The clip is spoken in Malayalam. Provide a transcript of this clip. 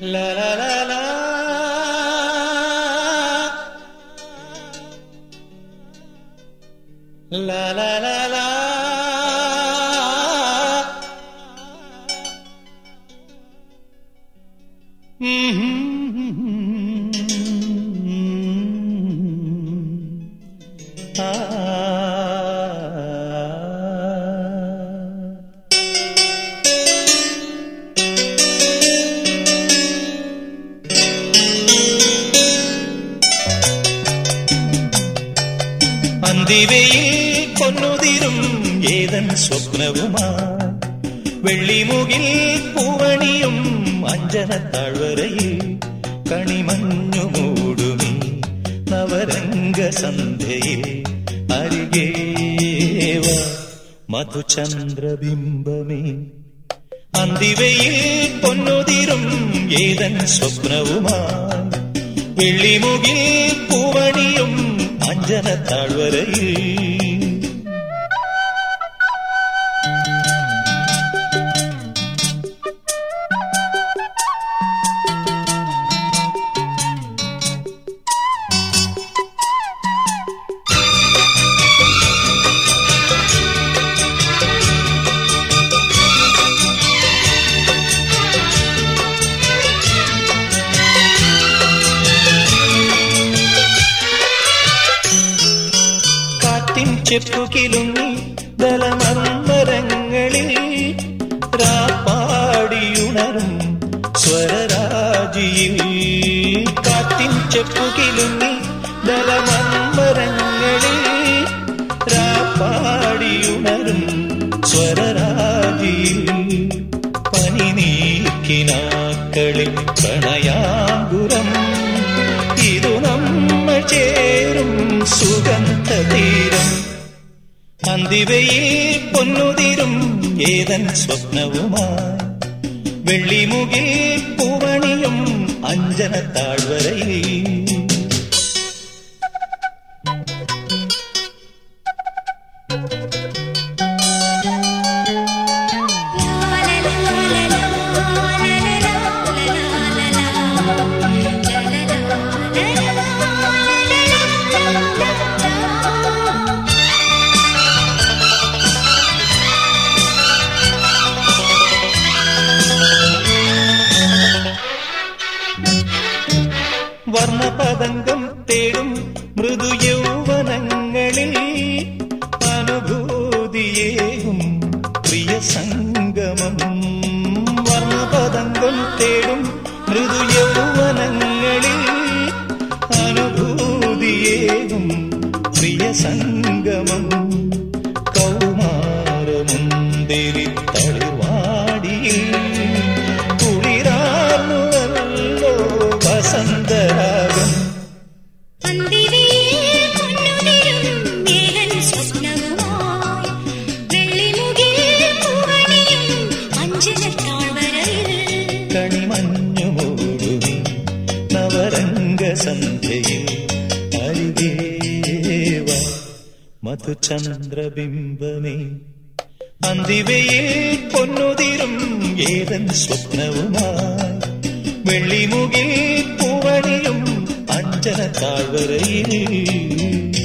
La la la la la la la la അന്തിവയിൽ പൊന്നുതിരും ഏതൻ സ്വപ്നവുമായി വെള്ളിമുകിൽ പൂവണിയും അഞ്ജന താഴ്വരയിൽ കണിമഞ്ഞു മൂടുമീ നവരംഗ സന്ധ്യയിൽ അരികേവ മധുചന്ദ്രബിംബമേ. അന്തിവയിൽ പൊന്നുതിരും ഏതൻ സ്വപ്നവുമായി വെള്ളിമുകിൽ പൂവണിയും അഞ്ജന താഴ്വരയിൽ ചെപ്പുകിലുങ്ങി ദലമർമരങ്ങളിൽ രാപ്പാടിയുണരും സ്വരരാജിയിൽ. കാറ്റിൻ ചെപ്പുകിലുങ്ങി ദലമർമരങ്ങളിൽ രാപ്പാടിയുണരും സ്വരരാജിയിൽ. പനി നീക്കിനാക്കളിൽ പ്രണയാങ്കുരം ഇതു നമ്മൾ ചേരും സുഗന്ധ തീരം. അന്തിവയിൽ പൊന്നുതിരും ഏതൻ സ്വപ്നവുമായി വെള്ളിമുകിൽ പൂവണിയും അഞ്ജന താഴ്വരയിൽ. വർണ്ണപതംഗം തേടും മൃദു യൗവനങ്ങളിൽ അനുഭൂതിയേകും പ്രിയ സംഗമം. വർണ്ണപതംഗം തേടും മൃദു യൗവനങ്ങളിൽ അനുഭൂതിയേകും പ്രിയ സംഗമം. കൗമാരമുന്തിരി തളിവാടിയിൽ കുളിരാർന്നുവല്ലോ വസന്തരാഗം. കണിമഞ്ഞു മൂടുമീ നവരംഗ സന്ധ്യയിൽ അരികേവ മധുചന്ദ്രബിംബമേ. അന്തിവയിൽ പൊന്നുതിരും ഏതൻ സ്വപ്നവുമായി വെള്ളിമുകിൽ പൂവണിയും അഞ്ജന താഴ്വരയിൽ.